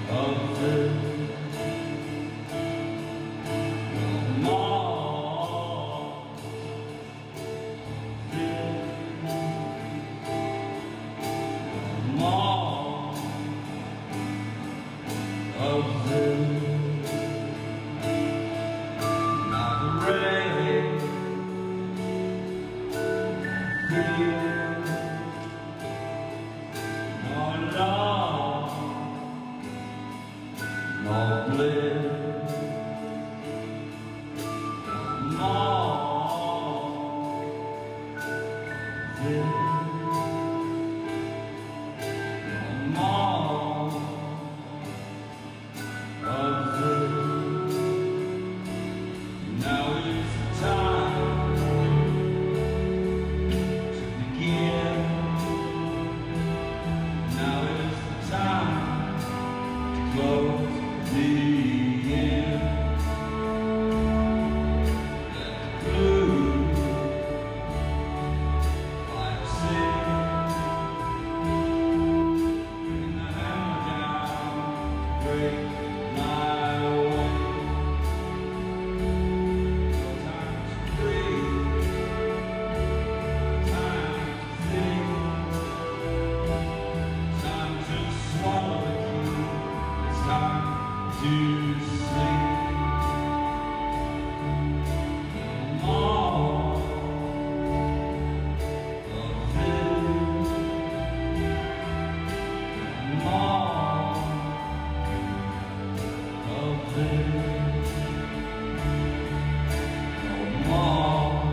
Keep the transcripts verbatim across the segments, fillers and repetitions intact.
of the more more of the not ready fear no love no bliss more this more of this. Now is the time to begin. Now is the time to close the end. Let the blue light sing. Bring the hammer down, break my way. No time to breathe, time to think, time to swallow the key. It's time to sleep. More of this, more of this, no more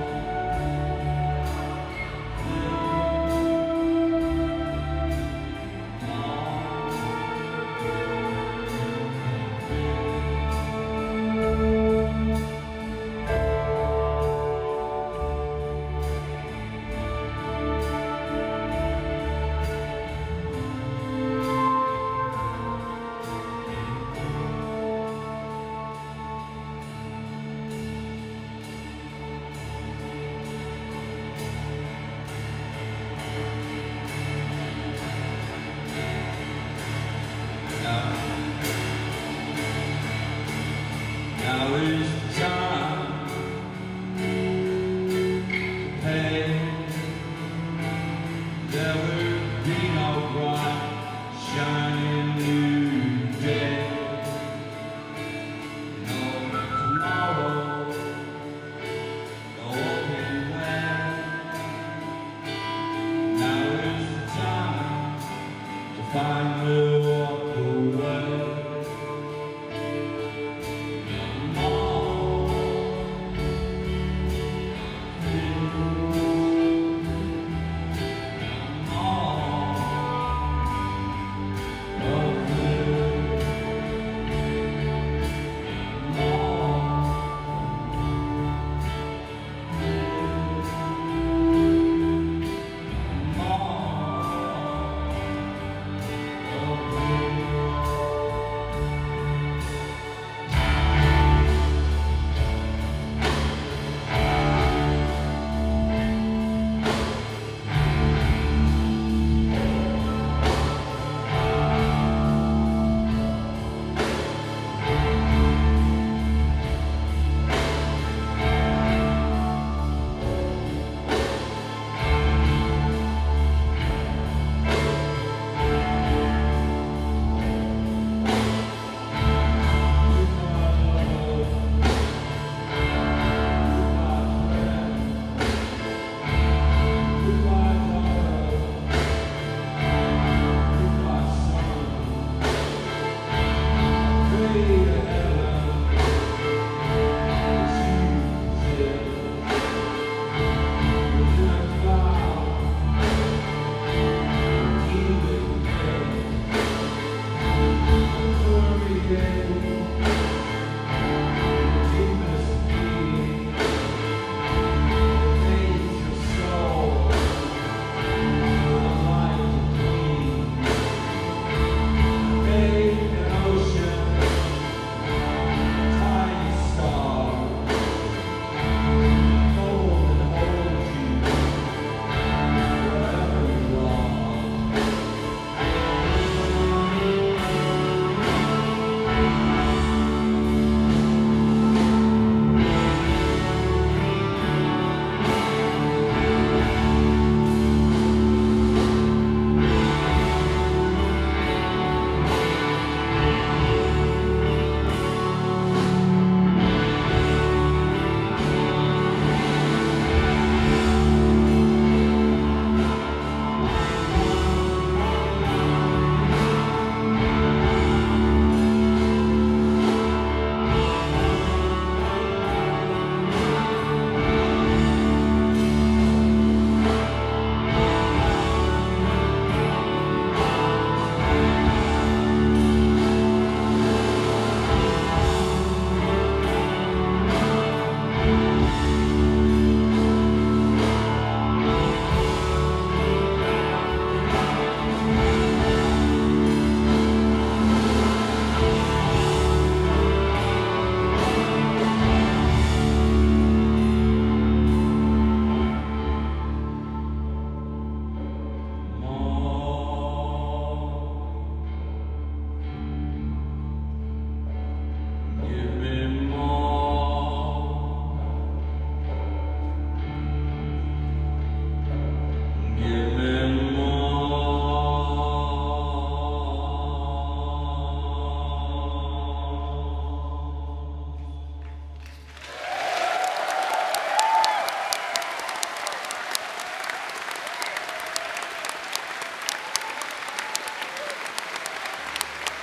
now. Now is the time to pay. There will be no bright, shining new day. No tomorrow, no open way. Now is the time to find the one.